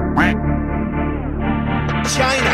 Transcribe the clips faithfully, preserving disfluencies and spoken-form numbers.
China.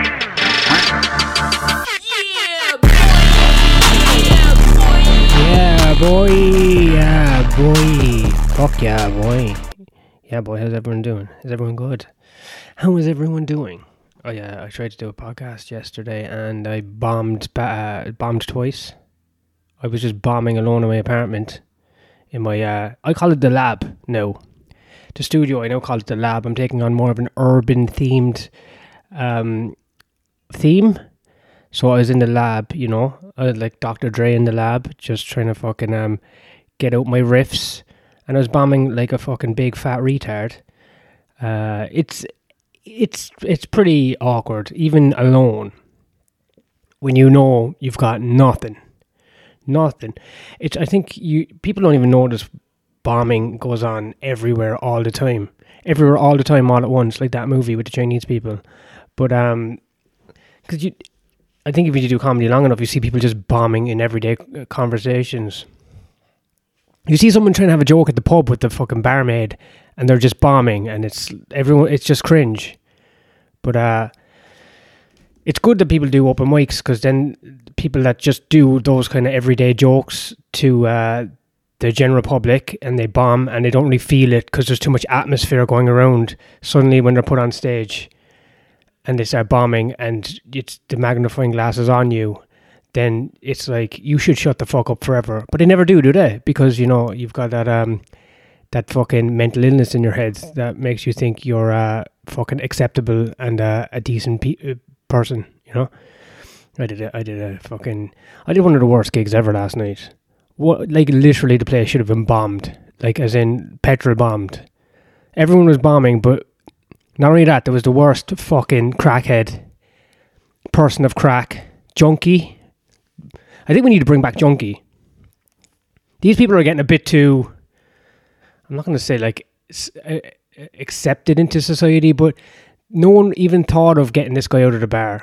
Yeah, boy. Yeah, boy. Fuck yeah, boy. Yeah, boy. How's everyone doing? Is everyone good? How is everyone doing? Oh yeah, I tried to do a podcast yesterday and I bombed, uh, bombed twice. I was just bombing alone in my apartment. In my, uh, I call it the lab now. The studio, I now call it the lab. I'm taking on more of an urban themed um, theme. So I was in the lab, you know, I was like Doctor Dre in the lab, just trying to fucking um, get out my riffs. And I was bombing like a fucking big fat retard. Uh, it's it's it's pretty awkward, even alone, when you know you've got nothing. Nothing. It's. I think you people don't even notice bombing goes on everywhere all the time. Everywhere all the time all at once, like that movie with the Chinese people. But um, because you, I think if you do comedy long enough, you see people just bombing in everyday conversations. You see someone trying to have a joke at the pub with the fucking barmaid, and they're just bombing, and it's everyone. It's just cringe. But uh, it's good that people do open mics, because then people that just do those kind of everyday jokes to uh, the general public and they bomb and they don't really feel it because there's too much atmosphere going around. Suddenly, when they're put on stage and they start bombing and it's the magnifying glass is on you, then it's like you should shut the fuck up forever. But they never do, do they? Because you know you've got that um that fucking mental illness in your head that makes you think you're uh, fucking acceptable and uh, a decent pe- person. You know, I did a, I did a fucking I did one of the worst gigs ever last night. What, like literally the place should have been bombed, like as in petrol bombed. Everyone was bombing, but not only that, there was the worst fucking crackhead, person of crack, junkie. I think we need to bring back junkie. These people are getting a bit too, I'm not going to say like accepted into society, but no one even thought of getting this guy out of the bar.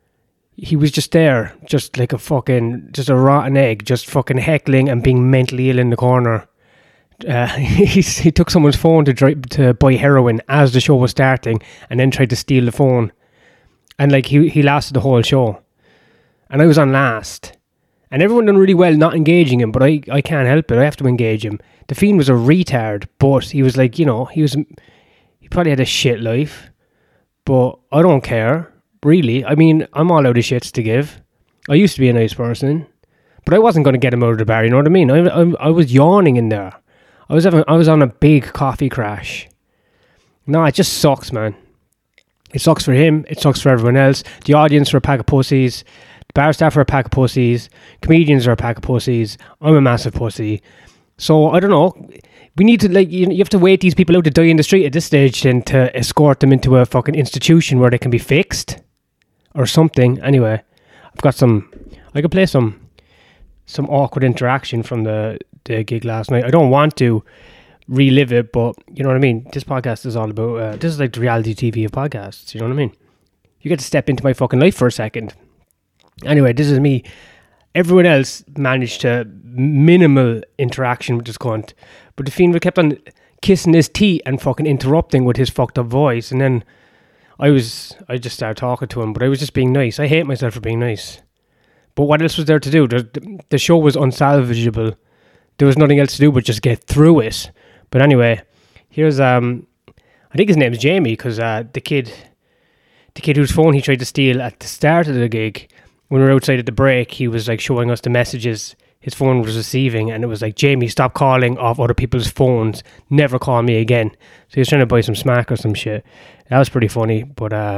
He was just there, just like a fucking, just a rotten egg, just fucking heckling and being mentally ill in the corner. Uh, he, he took someone's phone to try, to buy heroin as the show was starting, and then tried to steal the phone. And like he he lasted the whole show, and I was on last, and everyone done really well not engaging him, but I I can't help it. I have to engage him. The Fiend was a retard, but he was like, you know, he was he probably had a shit life, but I don't care. Really, I mean, I'm all out of shits to give. I used to be a nice person, but I wasn't going to get him out of the bar. You know what I mean? I, I, I was yawning in there. I was having, I was on a big coffee crash. No, it just sucks, man. It sucks for him. It sucks for everyone else. The audience are a pack of pussies. The bar staff are a pack of pussies. Comedians are a pack of pussies. I'm a massive pussy. So I don't know. We need to like you, you have to wait these people out to die in the street at this stage, then to escort them into a fucking institution where they can be fixed. Or something. Anyway, I've got some. I could play some, some awkward interaction from the, the gig last night. I don't want to relive it, but you know what I mean. This podcast is all about. Uh, this is like the reality T V of podcasts. You know what I mean. You get to step into my fucking life for a second. Anyway, this is me. Everyone else managed to minimal interaction with this cunt, but the Fiend kept on kissing his teeth and fucking interrupting with his fucked up voice, and then. I was, I just started talking to him, but I was just being nice. I hate myself for being nice. But what else was there to do? The, the show was unsalvageable. There was nothing else to do but just get through it. But anyway, here's, um, I think his name's Jamie, because uh, the kid, the kid whose phone he tried to steal at the start of the gig, when we were outside at the break, he was like showing us the messages his phone was receiving, and it was like, Jamie, stop calling off other people's phones. Never call me again. So he was trying to buy some smack or some shit. That was pretty funny, but uh,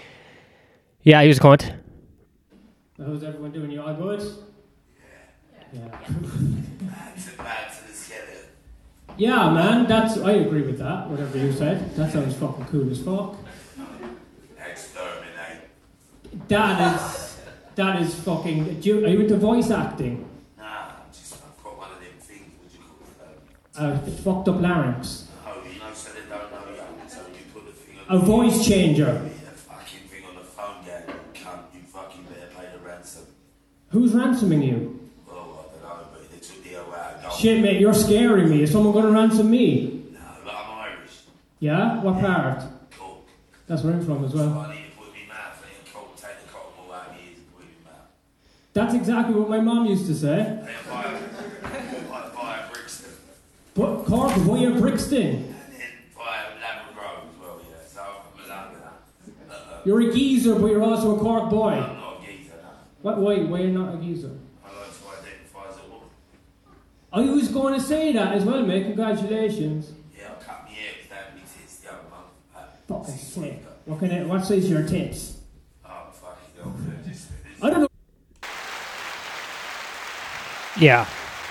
yeah, he was a cunt. How's everyone doing? You all good? Yeah. Yeah. Yeah, man, that's, I agree with that, whatever you said. That sounds fucking cool as fuck. Exterminate. That is, that is fucking, do you, are you into voice acting? Nah, just, I've got one of them things, what do you call it? A fucked up larynx. Oh, you know, so they don't know you, so you put the thing A on the voice phone. changer. Yeah, the fucking thing on the phone, yeah, you cunt, you fucking better pay the ransom. Who's ransoming you? Oh, I don't know, but they took the old out. Shit, mate, you're scaring me. Is someone going to ransom me? No, but I'm Irish. Yeah? What part? Cool. That's where I'm from as well. I need to put me mouth and then coat, take the cotton wool out of my ears and put it in my mouth. That's exactly what my mom used to say. And then buy a, buy, buy a Brixton. But Cork, why a Brixton? And then buy a Labrador as well, yeah. So I'm a Labrador. Uh-uh. You're a geezer, but you're also a Cork boy. I'm not a geezer, no. What? Why? Why you're not a geezer? I like to identify as a woman. I was going to say that as well, mate. Congratulations. Yeah, I cut my hair, it was down to my tits the other month. Uh, Fucking six sick. weeks ago. What kind of? What size are your tits? Oh, fucking hell. Just, just, I don't know. Yeah,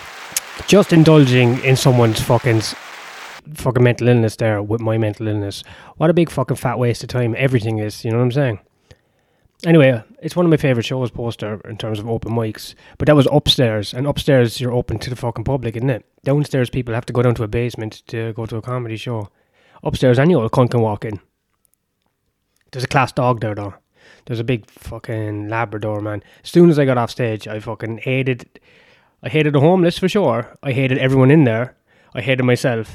just indulging in someone's fucking fucking mental illness there with my mental illness. What a big fucking fat waste of time everything is. You know what I'm saying? Anyway, it's one of my favourite shows, Poster, in terms of open mics. But that was upstairs, and upstairs you're open to the fucking public, isn't it? Downstairs people have to go down to a basement to go to a comedy show. Upstairs, any old cunt can walk in. There's a class dog there, though. There's a big fucking Labrador, man. As soon as I got off stage, I fucking hated... I hated the homeless, for sure. I hated everyone in there. I hated myself.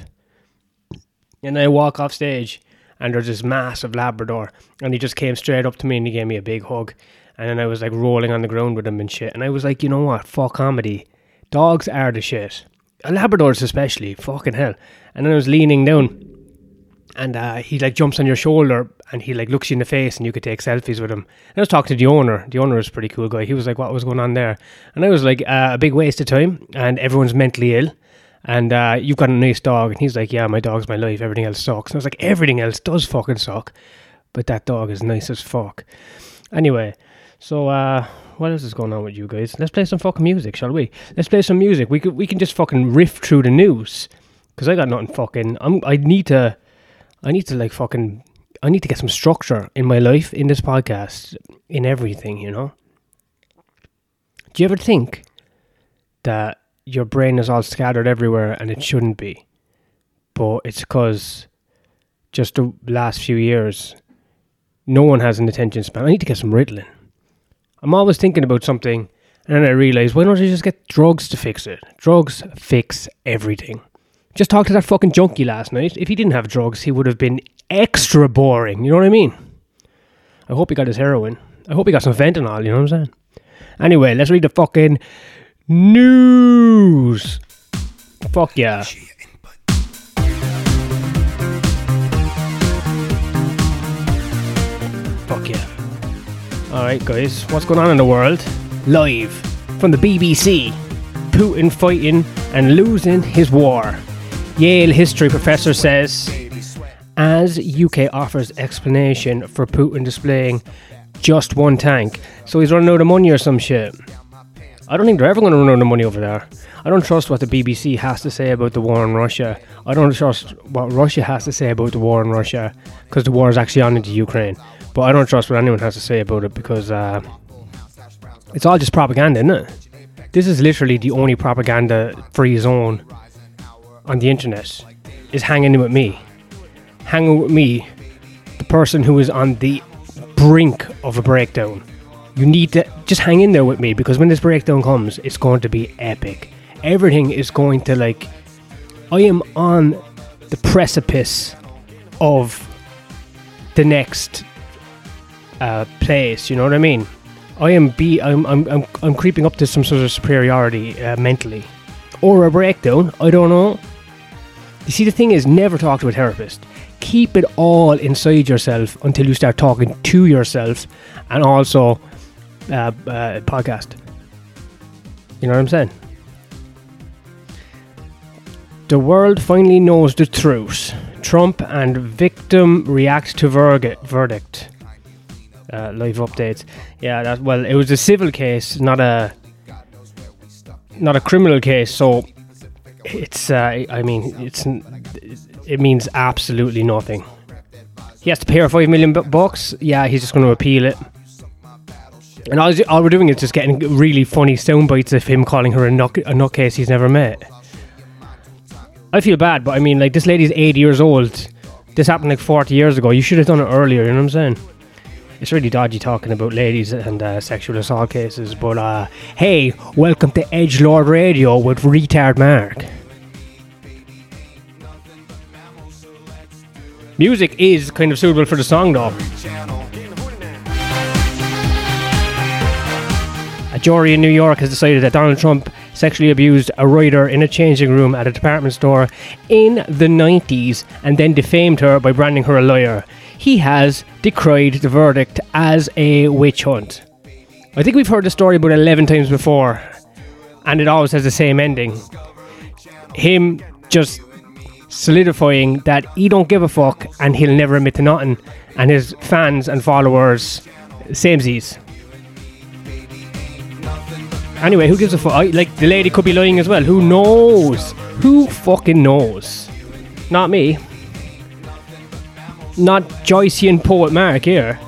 And then I walk off stage, and there's this massive Labrador, and he just came straight up to me, and he gave me a big hug. And then I was like rolling on the ground with him and shit. And I was like, you know what? Fuck comedy. Dogs are the shit. Labradors especially. Fucking hell. And then I was leaning down, and uh, he like jumps on your shoulder, and he like looks you in the face, and you could take selfies with him. And I was talking to the owner. The owner was a pretty cool guy. He was like, what was going on there? And I was like, uh, a big waste of time, and everyone's mentally ill. And uh, you've got a nice dog. And he's like, yeah, my dog's my life. Everything else sucks. And I was like, everything else does fucking suck. But that dog is nice as fuck. Anyway, so uh, what else is going on with you guys? Let's play some fucking music, shall we? Let's play some music. We could, we can just fucking riff through the news. Because I got nothing fucking... I'm, I need to... I need to like fucking... I need to get some structure in my life, in this podcast, in everything, you know? Do you ever think that your brain is all scattered everywhere and it shouldn't be? But it's because just the last few years, no one has an attention span. I need to get some Ritalin. I'm always thinking about something, and then I realise, why don't I just get drugs to fix it? Drugs fix everything. Just talked to that fucking junkie last night. If he didn't have drugs, he would have been extra boring. You know what I mean? I hope he got his heroin. I hope he got some fentanyl, you know what I'm saying? Anyway, let's read the fucking news. Fuck yeah. Fuck yeah. Alright guys, what's going on in the world? Live from the B B C. Putin fighting and losing his war. Yale history professor says, as U K offers explanation for Putin displaying just one tank. So he's running out of money or some shit. I don't think they're ever going to run out of money over there. I don't trust what the B B C has to say about the war in Russia. I don't trust what Russia has to say about the war in Russia, because the war is actually on into Ukraine. But I don't trust what anyone has to say about it, because uh, it's all just propaganda, isn't it? This is literally the only propaganda-free zone on the internet, is hanging with me. Hanging with me, the person who is on the brink of a breakdown. You need to just hang in there with me, because when this breakdown comes, it's going to be epic. Everything is going to like... I am on the precipice of the next uh, place, you know what I mean? I am be I'm I'm I'm I'm creeping up to some sort of superiority uh, mentally, or a breakdown. I don't know. You see, the thing is, never talk to a therapist. Keep it all inside yourself until you start talking to yourself, and also uh, uh, podcast. You know what I'm saying? The world finally knows the truth. Trump and victim react to verdict. Verdict. Uh, live updates. Yeah, that well, it was a civil case, not a not a criminal case. So it's, uh, I mean, it's it means absolutely nothing. He has to pay her five million bucks. Yeah, he's just going to appeal it. And all, all we're doing is just getting really funny sound bites of him calling her a nut a nutcase he's never met. I feel bad, but I mean, like, this lady's eighty years old. This happened like forty years ago. You should have done it earlier. You know what I'm saying? It's really dodgy talking about ladies and uh, sexual assault cases, but uh, hey, welcome to Edgelord Radio with Retard Mark. Music is kind of suitable for the song though. A jury in New York has decided that Donald Trump sexually abused a writer in a changing room at a department store in the nineties and then defamed her by branding her a liar. He has decried the verdict as a witch hunt. I think we've heard the story about eleven times before, and it always has the same ending. Him just solidifying that he don't give a fuck and he'll never admit to nothing, and his fans and followers, samesies. Anyway, who gives a fuck? I, like, the lady could be lying as well. Who knows? Who fucking knows? Not me. Not Joycean poet Mark here.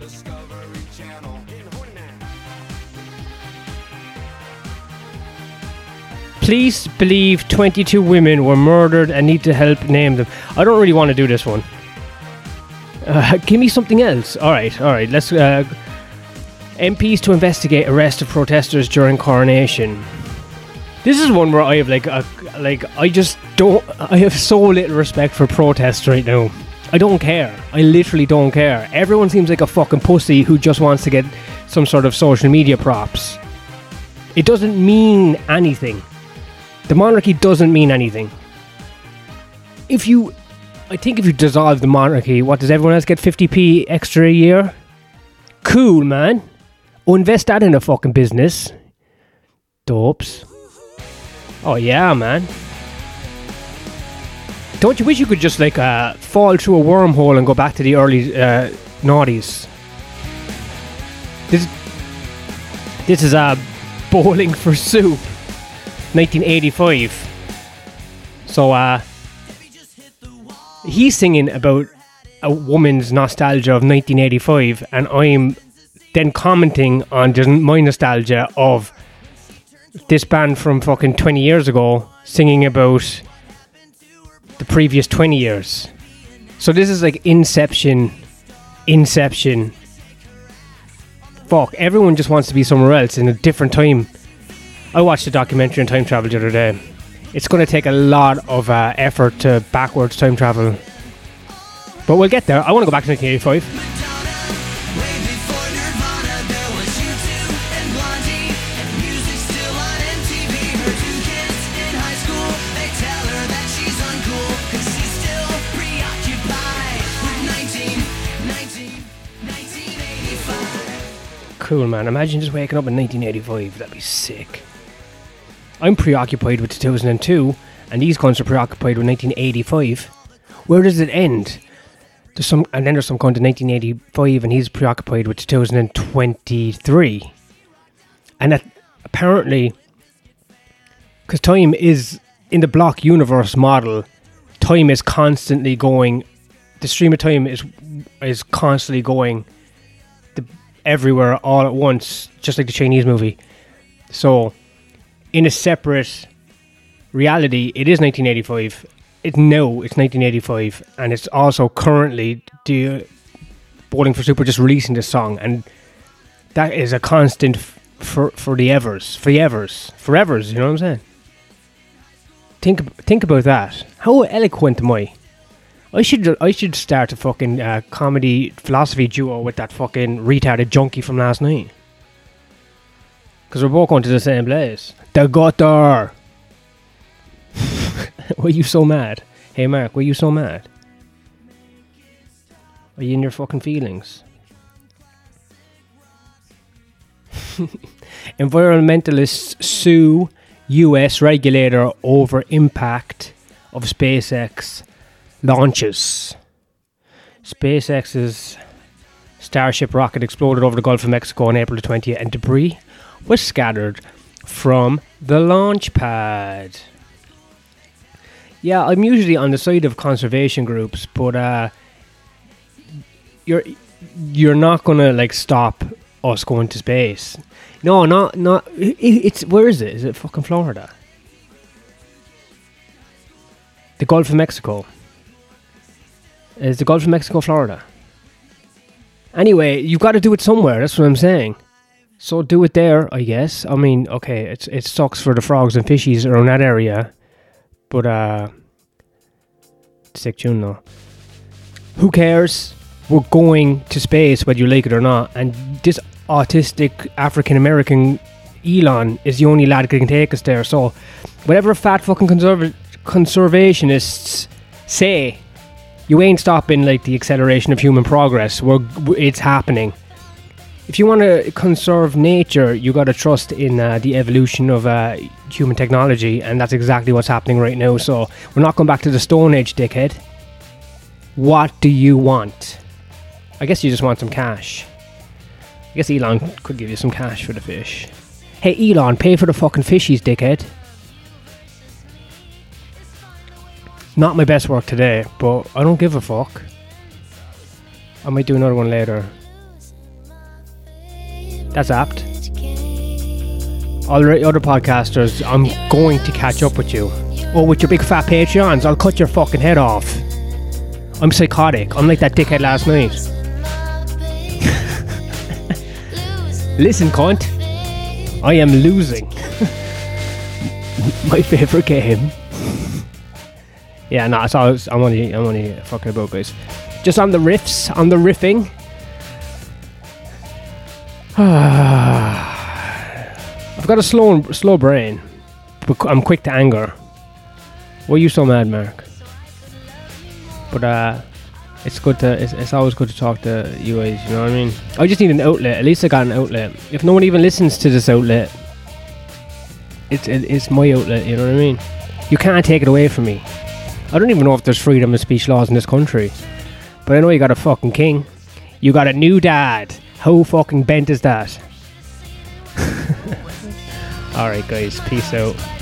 Police believe twenty-two women were murdered and need to help name them. I don't really want to do this one. Uh, give me something else. Alright, alright. Let's... Uh, M Ps to investigate arrest of protesters during coronation. This is one where I have like a, like I just don't I have so little respect for protests right now. I don't care. I literally don't care. Everyone seems like a fucking pussy who just wants to get some sort of social media props. It doesn't mean anything. The monarchy doesn't mean anything. If you I think if you dissolve the monarchy, what, does everyone else get fifty p extra a year? Cool, man. Oh, invest that in a fucking business. Dopes. Oh yeah, man. Don't you wish you could just like uh, fall through a wormhole and go back to the early uh, noughties? This, this is uh, Bowling for Soup, nineteen eighty-five. So uh, he's singing about a woman's nostalgia of nineteen eighty-five, and I'm then commenting on just my nostalgia of this band from fucking twenty years ago singing about the previous twenty years. So this is like Inception. Inception. Fuck, everyone just wants to be somewhere else in a different time. I watched a documentary on time travel the other day. It's going to take a lot of uh, effort to backwards time travel. But we'll get there. I want to go back to nineteen eighty-five. Cool, man. Imagine just waking up in nineteen eighty-five. That'd be sick. I'm preoccupied with two thousand two, and these cunts are preoccupied with nineteen eighty-five. Where does it end? There's some, and then there's some cunt in nineteen eighty-five, and he's preoccupied with two thousand twenty-three. And that apparently, because time is in the block universe model, time is constantly going. The stream of time is is constantly going the, everywhere all at once, just like the Chinese movie. So, in a separate reality, it is nineteen eighty-five. It no, it's nineteen eighty-five, and it's also currently the Bowling for Soup are just releasing this song, and that is a constant f- for for the evers, for the evers, forevers. You know what I'm saying? Think think about that. How eloquent am I? I should I should start a fucking uh, comedy philosophy duo with that fucking retarded junkie from last night. Because we're both going to the same place. The gutter. Why are you so mad? Hey Mark, why are you so mad? Are you in your fucking feelings? Environmentalists sue U S regulator over impact of SpaceX launches. SpaceX's Starship rocket exploded over the Gulf of Mexico on April twentieth, and debris was scattered from the launch pad. Yeah, I'm usually on the side of conservation groups, but uh, you're you're not gonna like stop us going to space. No, not not. It, it's where is it? Is it fucking Florida? The Gulf of Mexico. Is the Gulf of Mexico Florida? Anyway, you've got to do it somewhere. That's what I'm saying. So do it there, I guess. I mean, okay, it's it sucks for the frogs and fishies around that area, but uh, sick tune though. Who cares? We're going to space whether you like it or not. And this autistic African American Elon is the only lad that can take us there. So whatever fat fucking conserv- conservationists say, you ain't stopping like the acceleration of human progress. We're, it's happening. If you want to conserve nature, you got to trust in uh, the evolution of uh, human technology, and that's exactly what's happening right now. So we're not going back to the Stone Age, dickhead. What do you want? I guess you just want some cash. I guess Elon could give you some cash for the fish. Hey Elon, pay for the fucking fishies, dickhead. Not my best work today, but I don't give a fuck. I might do another one later. That's apt. All the other podcasters, I'm going to catch up with you. Oh, with your big fat Patreons, I'll cut your fucking head off. I'm psychotic. I'm like that dickhead last night. Listen, cunt. I am losing. My favourite game. Yeah, no, it's always, I'm only, I'm only fucking about, guys. Just on the riffs, on the riffing. I've got a slow, slow brain, but I'm quick to anger. Why are you so mad, Mark? But uh, it's good to, it's, it's always good to talk to you guys. You know what I mean? I just need an outlet. At least I got an outlet. If no one even listens to this outlet, it's it, it's my outlet. You know what I mean? You can't take it away from me. I don't even know if there's freedom of speech laws in this country, but I know you got a fucking king. You got a new dad. How fucking bent is that? Alright guys, peace out.